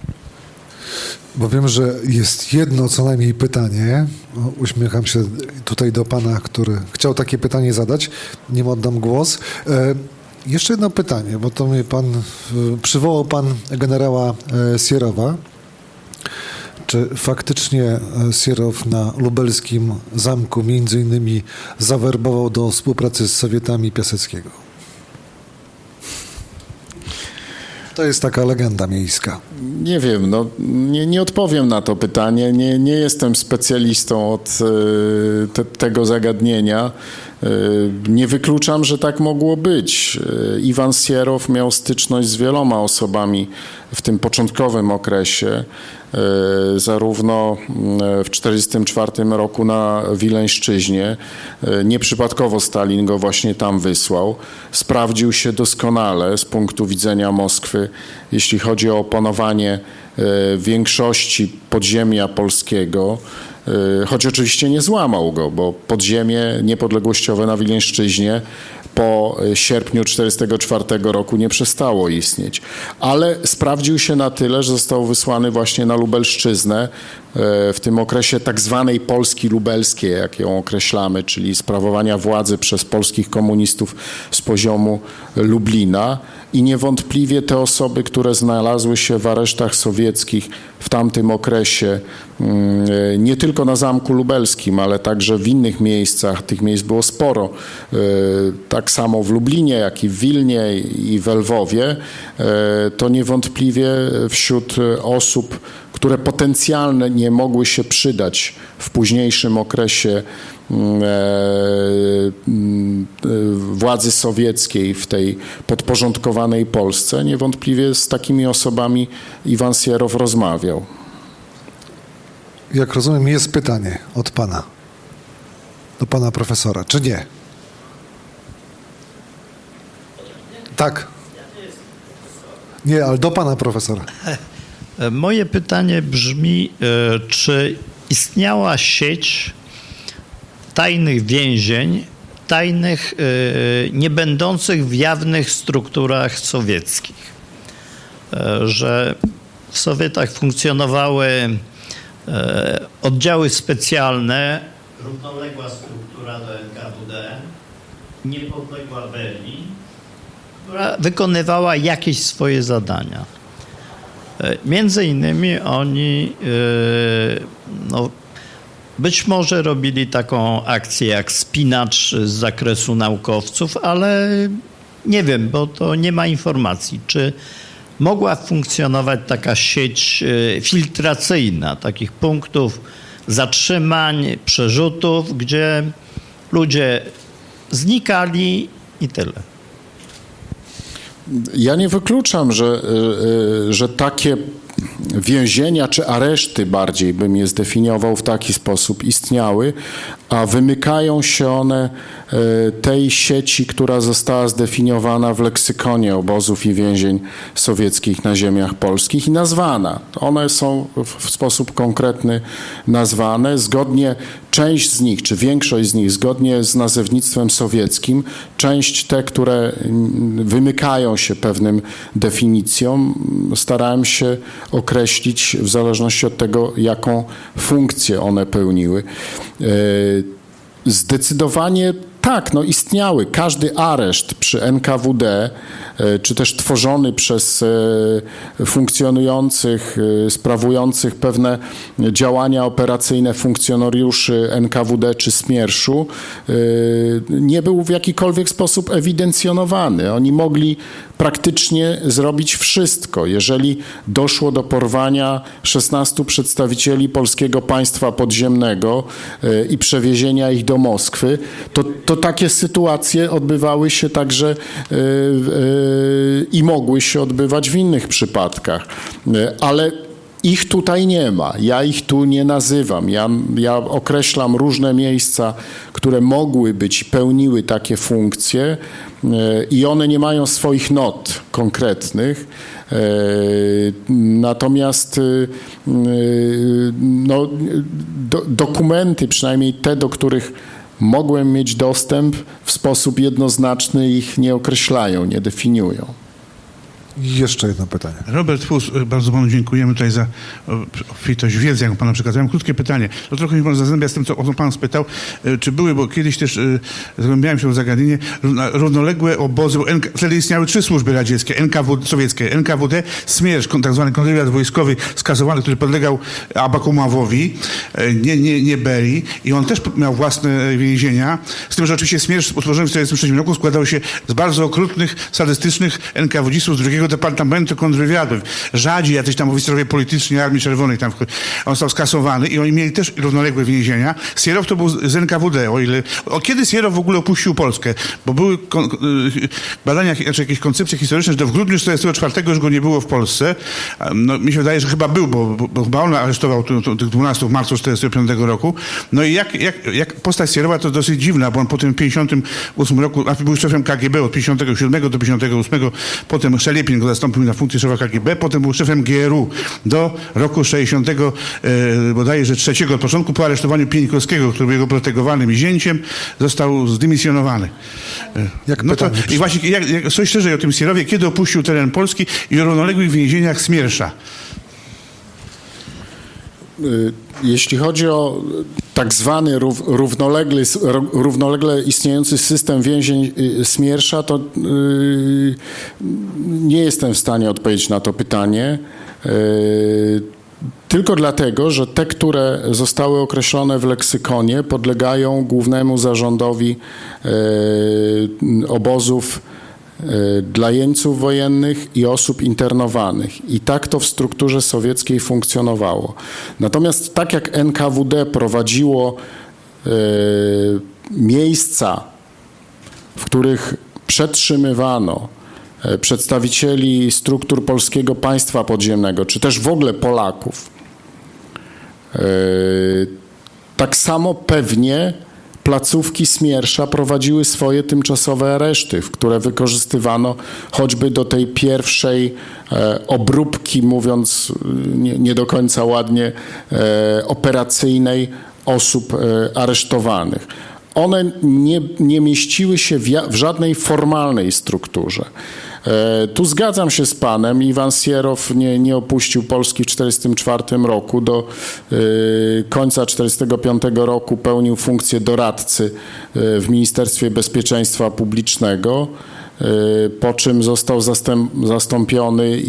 Bo wiem, że jest jedno co najmniej pytanie. Uśmiecham się tutaj do pana, który chciał takie pytanie zadać. Nim oddam głos. Jeszcze jedno pytanie, bo to mnie przywołał pan generała Sierowa. Czy faktycznie Sierow na lubelskim zamku między innymi zawerbował do współpracy z Sowietami Piaseckiego? To jest taka legenda miejska. Nie wiem, nie odpowiem na to pytanie. Nie jestem specjalistą od tego zagadnienia. Nie wykluczam, że tak mogło być. Iwan Sierow miał styczność z wieloma osobami w tym początkowym okresie. Zarówno w 1944 roku na Wileńszczyźnie. Nieprzypadkowo Stalin go właśnie tam wysłał. Sprawdził się doskonale z punktu widzenia Moskwy, jeśli chodzi o opanowanie większości podziemia polskiego, choć oczywiście nie złamał go, bo podziemie niepodległościowe na Wileńszczyźnie po sierpniu 1944 roku nie przestało istnieć. Ale sprawdził się na tyle, że został wysłany właśnie na Lubelszczyznę w tym okresie tak zwanej Polski lubelskiej, jak ją określamy, czyli sprawowania władzy przez polskich komunistów z poziomu Lublina. i niewątpliwie te osoby, które znalazły się w aresztach sowieckich w tamtym okresie, nie tylko na Zamku Lubelskim, ale także w innych miejscach, tych miejsc było sporo, tak samo w Lublinie, jak i w Wilnie i w Lwowie, to niewątpliwie wśród osób, które potencjalnie mogły się przydać w późniejszym okresie władzy sowieckiej w tej podporządkowanej Polsce, niewątpliwie z takimi osobami Iwan Sierow rozmawiał. Jak rozumiem, jest pytanie od pana, do pana profesora, czy nie? Tak. Nie, ale do pana profesora. Moje pytanie brzmi, czy istniała sieć tajnych więzień, tajnych, nie będących w jawnych strukturach sowieckich, że w Sowietach funkcjonowały oddziały specjalne, równoległa struktura do NKWD, niepodległa Berlin, która wykonywała jakieś swoje zadania. Między innymi oni być może robili taką akcję jak spinacz z zakresu naukowców, ale nie wiem, bo to nie ma informacji, czy mogła funkcjonować taka sieć filtracyjna, takich punktów zatrzymań, przerzutów, gdzie ludzie znikali i tyle. Ja nie wykluczam, że takie więzienia czy areszty, bardziej bym je zdefiniował w taki sposób, istniały, a wymykają się one tej sieci, która została zdefiniowana w leksykonie obozów i więzień sowieckich na ziemiach polskich i nazwana. One są w sposób konkretny nazwane. Zgodnie, część z nich, czy większość z nich, zgodnie z nazewnictwem sowieckim, część te, które wymykają się pewnym definicjom, starałem się określić w zależności od tego, jaką funkcję one pełniły. Zdecydowanie tak, no istniały. Każdy areszt przy NKWD, czy też tworzony przez funkcjonujących, sprawujących pewne działania operacyjne funkcjonariuszy NKWD czy Smierszu, nie był w jakikolwiek sposób ewidencjonowany. Oni mogli praktycznie zrobić wszystko. Jeżeli doszło do porwania 16 przedstawicieli polskiego państwa podziemnego i przewiezienia ich do Moskwy, to takie sytuacje odbywały się także i mogły się odbywać w innych przypadkach. Ale ich tutaj nie ma. Ja ich tu nie nazywam. Ja określam różne miejsca, które mogły być, pełniły takie funkcje i one nie mają swoich not konkretnych. Natomiast no, dokumenty, przynajmniej te, do których mogłem mieć dostęp, w sposób jednoznaczny ich nie określają, nie definiują. Jeszcze jedno pytanie. Robert Fus, bardzo panu dziękujemy tutaj za obfitość wiedzy, jaką pana przekazał. Mam krótkie pytanie. To trochę mi pan zazębia z tym, o co pan spytał. Czy były, bo kiedyś też zagłębiałem się w zagadnienie, równoległe obozy, wtedy istniały 3 służby radzieckie, sowieckie, NKWD, Smiersz, tak zwany kontrwywiad wojskowy skazowany, który podlegał Abakumowowi, nie Berii, i on też miał własne więzienia, z tym, że oczywiście Smiersz utworzony w 1943 roku składał się z bardzo okrutnych, sadystycznych NKWD-ów z drugiego Departamentu Kontrwywiadu. Rzadzi jacyś tam oficerowie polityczni Armii Czerwonej tam on został skasowany i oni mieli też równoległe więzienia. Sierow to był z NKWD, kiedy Sierow w ogóle opuścił Polskę? Bo były badania, znaczy jakieś koncepcje historyczne, że w grudniu 1944 już go nie było w Polsce. No, mi się wydaje, że chyba był, bo chyba on aresztował tych 12 w marcu 1945 roku. No i jak postać Sierowa to dosyć dziwna, bo on po tym 1958 roku, a był szefem KGB od 1957 do 1958, potem Szelepin go zastąpił na funkcję szefa KGB, potem był szefem GRU do roku 60, bodajże 3, od początku, po aresztowaniu Pienikowskiego, który był jego protegowanym zięciem, został zdymisjonowany. No to, i właśnie coś szerzej o tym Sierowie, kiedy opuścił teren Polski i o równoległych więzieniach Smiersza. Jeśli chodzi o tak zwany równolegle istniejący system więzień Smiersza, to nie jestem w stanie odpowiedzieć na to pytanie. Tylko dlatego, że te, które zostały określone w leksykonie, podlegają głównemu zarządowi obozów dla jeńców wojennych i osób internowanych. I tak to w strukturze sowieckiej funkcjonowało. Natomiast tak jak NKWD prowadziło miejsca, w których przetrzymywano przedstawicieli struktur polskiego państwa podziemnego, czy też w ogóle Polaków, tak samo pewnie placówki Smiersza prowadziły swoje tymczasowe areszty, w które wykorzystywano choćby do tej pierwszej obróbki, mówiąc nie do końca ładnie, operacyjnej osób aresztowanych. One nie mieściły się w żadnej formalnej strukturze. Tu zgadzam się z panem. Iwan Sierow nie opuścił Polski w 1944 roku. Do końca 1945 roku pełnił funkcję doradcy w Ministerstwie Bezpieczeństwa Publicznego, po czym został zastąpiony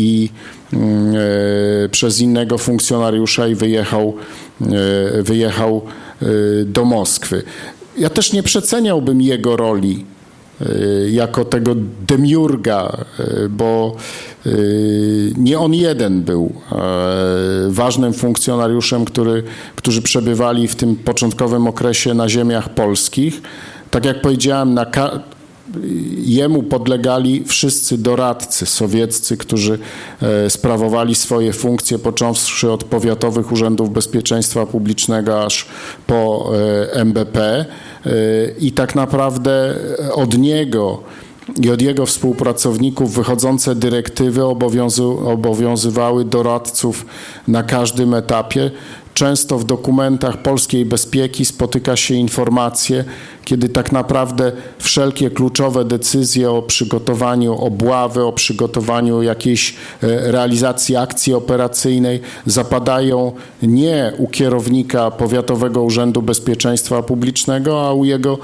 przez innego funkcjonariusza i wyjechał do Moskwy. Ja też nie przeceniałbym jego roli jako tego demiurga, bo nie on jeden był ważnym funkcjonariuszem, którzy przebywali w tym początkowym okresie na ziemiach polskich. Tak jak powiedziałem, jemu podlegali wszyscy doradcy sowieccy, którzy sprawowali swoje funkcje, począwszy od powiatowych urzędów bezpieczeństwa publicznego aż po MBP. I tak naprawdę od niego i od jego współpracowników wychodzące dyrektywy obowiązywały doradców na każdym etapie. Często w dokumentach polskiej bezpieki spotyka się informacje, kiedy tak naprawdę wszelkie kluczowe decyzje o przygotowaniu obławy, o przygotowaniu jakiejś realizacji akcji operacyjnej zapadają nie u kierownika Powiatowego Urzędu Bezpieczeństwa Publicznego, a u jego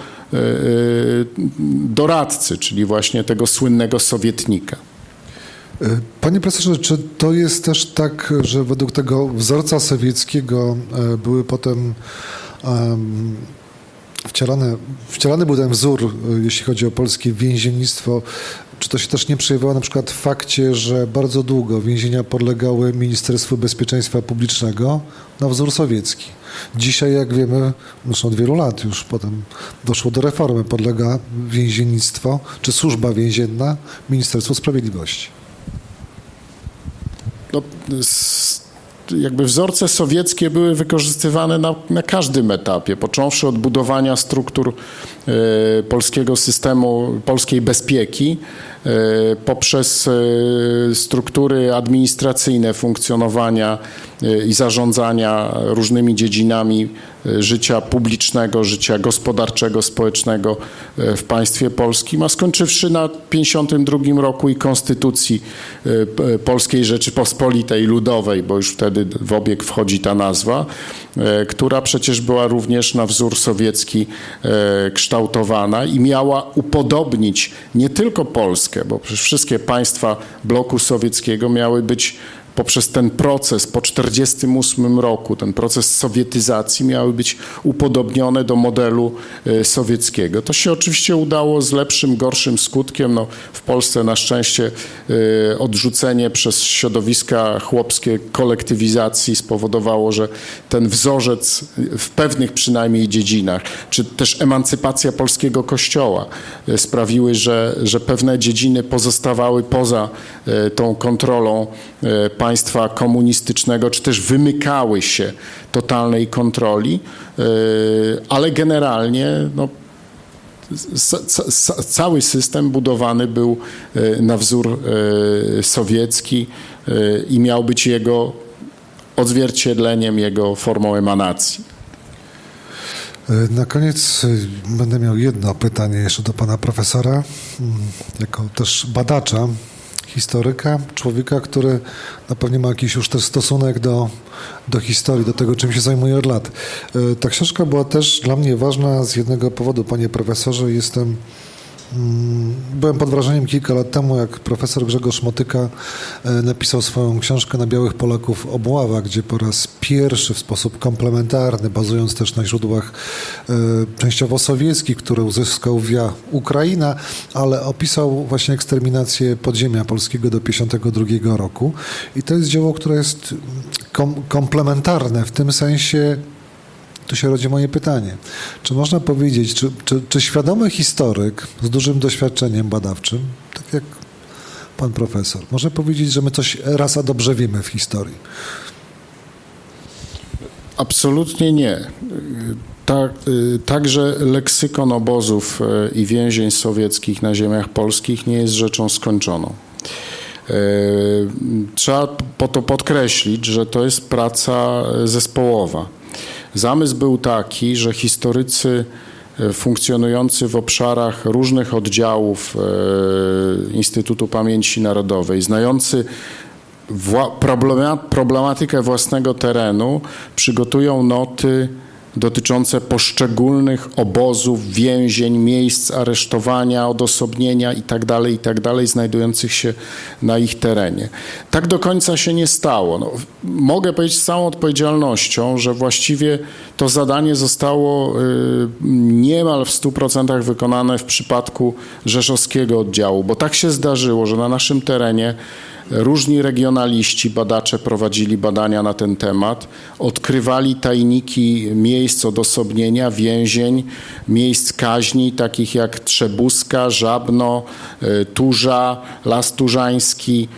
doradcy, czyli właśnie tego słynnego sowietnika. Panie profesorze, czy to jest też tak, że według tego wzorca sowieckiego były potem wcielany był ten wzór, jeśli chodzi o polskie więziennictwo? Czy to się też nie przejawiało na przykład w fakcie, że bardzo długo więzienia podlegały Ministerstwu Bezpieczeństwa Publicznego na wzór sowiecki? Dzisiaj, jak wiemy, zresztą od wielu lat już potem doszło do reformy, podlega więziennictwo czy służba więzienna Ministerstwu Sprawiedliwości. No, jakby wzorce sowieckie były wykorzystywane na każdym etapie, począwszy od budowania struktur polskiego systemu, polskiej bezpieki, poprzez struktury administracyjne funkcjonowania i zarządzania różnymi dziedzinami życia publicznego, życia gospodarczego, społecznego w państwie polskim, a skończywszy na 1952 roku i Konstytucji Polskiej Rzeczypospolitej Ludowej, bo już wtedy w obieg wchodzi ta nazwa, która przecież była również na wzór sowiecki kształtowana i miała upodobnić nie tylko Polskę, bo przecież wszystkie państwa bloku sowieckiego miały być poprzez ten proces po 1948 roku, ten proces sowietyzacji miały być upodobnione do modelu sowieckiego. To się oczywiście udało z lepszym, gorszym skutkiem. No, w Polsce na szczęście odrzucenie przez środowiska chłopskie kolektywizacji spowodowało, że ten wzorzec w pewnych przynajmniej dziedzinach, czy też emancypacja polskiego kościoła sprawiły, że pewne dziedziny pozostawały poza tą kontrolą państwa komunistycznego, czy też wymykały się totalnej kontroli, ale generalnie no, cały system budowany był na wzór sowiecki i miał być jego odzwierciedleniem, jego formą emanacji. Na koniec będę miał jedno pytanie jeszcze do pana profesora, jako też badacza historyka, człowieka, który na pewno ma jakiś już też stosunek do historii, do tego, czym się zajmuje od lat. Ta książka była też dla mnie ważna z jednego powodu, panie profesorze. Byłem pod wrażeniem kilka lat temu, jak profesor Grzegorz Motyka napisał swoją książkę Na białych Polaków obława, gdzie po raz pierwszy w sposób komplementarny, bazując też na źródłach częściowo sowieckich, które uzyskał via Ukraina, ale opisał właśnie eksterminację podziemia polskiego do 1952 roku. I to jest dzieło, które jest komplementarne w tym sensie. Tu się rodzi moje pytanie. Czy można powiedzieć, czy świadomy historyk z dużym doświadczeniem badawczym, tak jak pan profesor, może powiedzieć, że my coś raz a dobrze wiemy w historii? Absolutnie nie. Także leksykon obozów i więzień sowieckich na ziemiach polskich nie jest rzeczą skończoną. Trzeba po to podkreślić, że to jest praca zespołowa. Zamysł był taki, że historycy funkcjonujący w obszarach różnych oddziałów Instytutu Pamięci Narodowej, znający problematykę własnego terenu, przygotują noty dotyczące poszczególnych obozów, więzień, miejsc aresztowania, odosobnienia itd., znajdujących się na ich terenie. Tak do końca się nie stało. Mogę powiedzieć z całą odpowiedzialnością, że właściwie to zadanie zostało niemal w 100% wykonane w przypadku rzeszowskiego oddziału, bo tak się zdarzyło, że na naszym terenie różni regionaliści, badacze prowadzili badania na ten temat, odkrywali tajniki miejsc odosobnienia, więzień, miejsc kaźni, takich jak Trzebuska, Żabno, Turza, Las Turzański,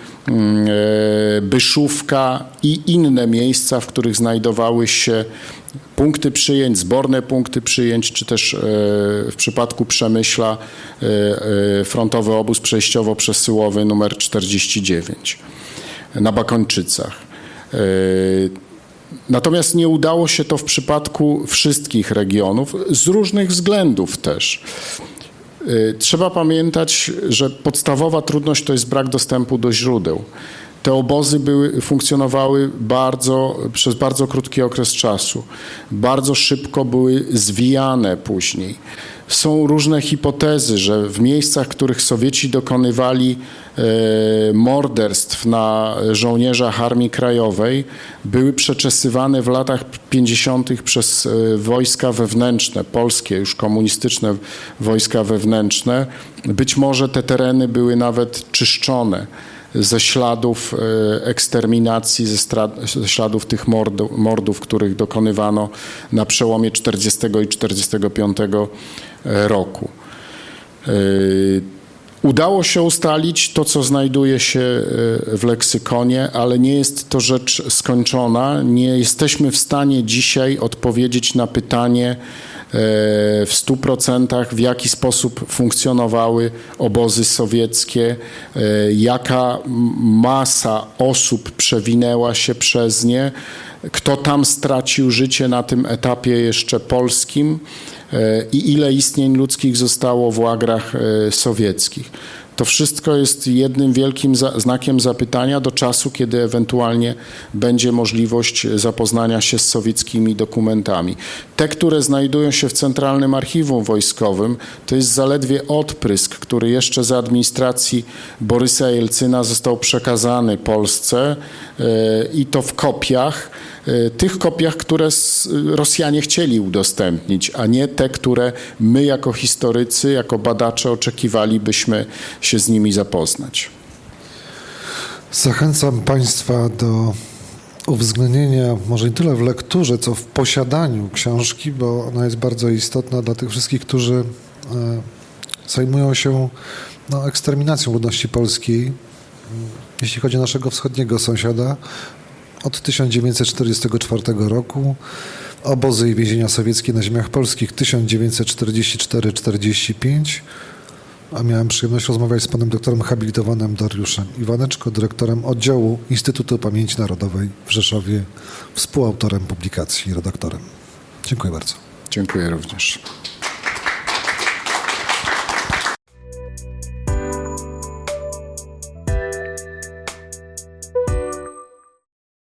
Byszówka i inne miejsca, w których znajdowały się punkty przyjęć, zborne punkty przyjęć, czy też w przypadku Przemyśla frontowy obóz przejściowo-przesyłowy numer 49 na Bakończycach. Natomiast nie udało się to w przypadku wszystkich regionów, z różnych względów też. Trzeba pamiętać, że podstawowa trudność to jest brak dostępu do źródeł. Te obozy funkcjonowały przez bardzo krótki okres czasu. Bardzo szybko były zwijane później. Są różne hipotezy, że w miejscach, w których Sowieci dokonywali morderstw na żołnierzach Armii Krajowej, były przeczesywane w latach 50. przez wojska wewnętrzne, polskie, już komunistyczne wojska wewnętrzne. Być może te tereny były nawet czyszczone ze śladów eksterminacji, ze śladów tych mordów, których dokonywano na przełomie 40 i 45 roku. Udało się ustalić to, co znajduje się w leksykonie, ale nie jest to rzecz skończona. Nie jesteśmy w stanie dzisiaj odpowiedzieć na pytanie w 100%, w jaki sposób funkcjonowały obozy sowieckie, jaka masa osób przewinęła się przez nie, kto tam stracił życie na tym etapie jeszcze polskim i ile istnień ludzkich zostało w łagrach sowieckich. To wszystko jest jednym wielkim znakiem zapytania do czasu, kiedy ewentualnie będzie możliwość zapoznania się z sowieckimi dokumentami. Te, które znajdują się w Centralnym Archiwum Wojskowym, to jest zaledwie odprysk, który jeszcze za administracji Borysa Jelcyna został przekazany Polsce i to w kopiach, tych kopiach, które Rosjanie chcieli udostępnić, a nie te, które my jako historycy, jako badacze oczekiwalibyśmy się z nimi zapoznać. Zachęcam Państwa do uwzględnienia, może nie tyle w lekturze, co w posiadaniu książki, bo ona jest bardzo istotna dla tych wszystkich, którzy zajmują się eksterminacją ludności polskiej, jeśli chodzi o naszego wschodniego sąsiada. Od 1944 roku, obozy i więzienia sowieckie na ziemiach polskich 1944-45, a miałem przyjemność rozmawiać z panem doktorem habilitowanym Dariuszem Iwaneczko, dyrektorem oddziału Instytutu Pamięci Narodowej w Rzeszowie, współautorem publikacji i redaktorem. Dziękuję bardzo. Dziękuję również.